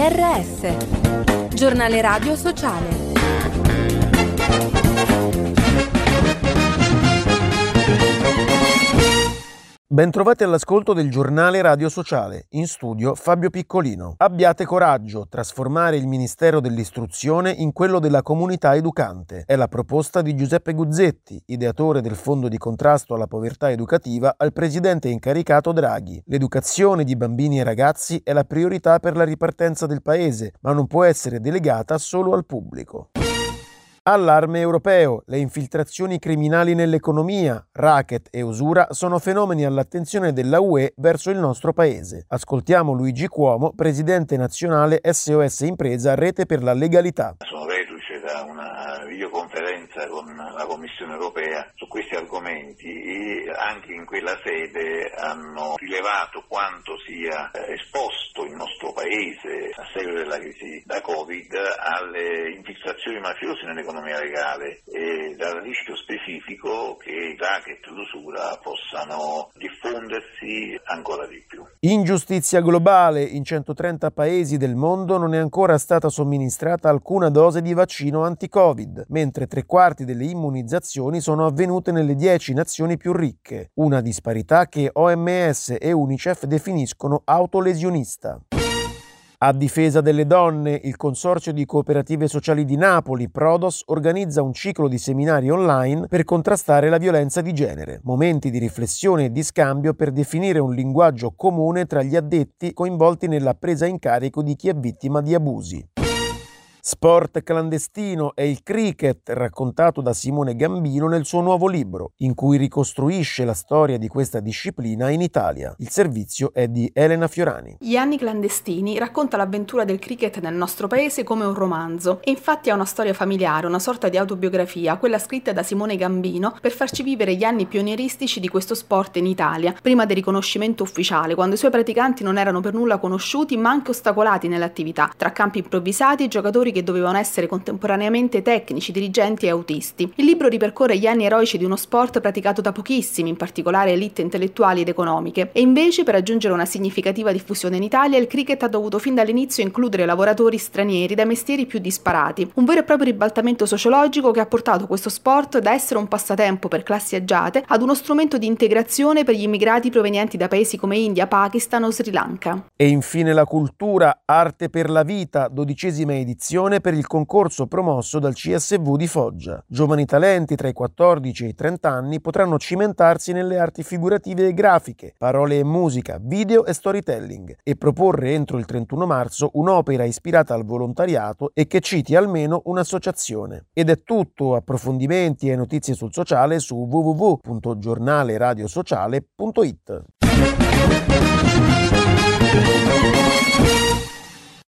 GRS, Giornale Radio Sociale. Bentrovati all'ascolto del Giornale Radio Sociale, in studio Fabio Piccolino. Abbiate coraggio, trasformare il Ministero dell'Istruzione in quello della comunità educante. È la proposta di Giuseppe Guzzetti, ideatore del Fondo di contrasto alla povertà educativa, al presidente incaricato Draghi. L'educazione di bambini e ragazzi è la priorità per la ripartenza del paese, ma non può essere delegata solo al pubblico. Allarme europeo. Le infiltrazioni criminali nell'economia, racket e usura sono fenomeni all'attenzione della UE verso il nostro paese. Ascoltiamo Luigi Cuomo, presidente nazionale SOS Impresa Rete per la Legalità. Sono reduce da una videoconferenza con la Commissione europea su questi argomenti e anche in quella sede hanno rilevato quanto sia esposto il nostro paese a seguito della crisi da Covid alle infiltrazioni mafiose nell'economia legale e dal rischio specifico che i racket e l'usura possano diffondersi ancora di più. Ingiustizia globale. In 130 paesi del mondo non è ancora stata somministrata alcuna dose di vaccino anti-Covid, mentre 3/4 delle immunizzazioni sono avvenute nelle 10 nazioni più ricche, una disparità che OMS e UNICEF definiscono autolesionista. A difesa delle donne, il Consorzio di Cooperative Sociali di Napoli, Prodos, organizza un ciclo di seminari online per contrastare la violenza di genere. Momenti di riflessione e di scambio per definire un linguaggio comune tra gli addetti coinvolti nella presa in carico di chi è vittima di abusi. Sport clandestino è il cricket raccontato da Simone Gambino nel suo nuovo libro, in cui ricostruisce la storia di questa disciplina in Italia. Il servizio è di Elena Fiorani. Gli anni clandestini racconta l'avventura del cricket nel nostro paese come un romanzo e infatti ha una storia familiare, una sorta di autobiografia, quella scritta da Simone Gambino per farci vivere gli anni pionieristici di questo sport in Italia, prima del riconoscimento ufficiale, quando i suoi praticanti non erano per nulla conosciuti ma anche ostacolati nell'attività, tra campi improvvisati e giocatori che dovevano essere contemporaneamente tecnici, dirigenti e autisti. Il libro ripercorre gli anni eroici di uno sport praticato da pochissimi, in particolare elite intellettuali ed economiche, e invece per raggiungere una significativa diffusione in Italia il cricket ha dovuto fin dall'inizio includere lavoratori stranieri dai mestieri più disparati, un vero e proprio ribaltamento sociologico che ha portato questo sport da essere un passatempo per classi agiate ad uno strumento di integrazione per gli immigrati provenienti da paesi come India, Pakistan o Sri Lanka. E infine la cultura, Arte per la Vita, 12ª edizione per il concorso promosso dal CSV di Foggia. Giovani talenti tra i 14 e i 30 anni potranno cimentarsi nelle arti figurative e grafiche, parole e musica, video e storytelling e proporre entro il 31 marzo un'opera ispirata al volontariato e che citi almeno un'associazione. Ed è tutto, approfondimenti e notizie sul sociale su www.giornaleradiosociale.it.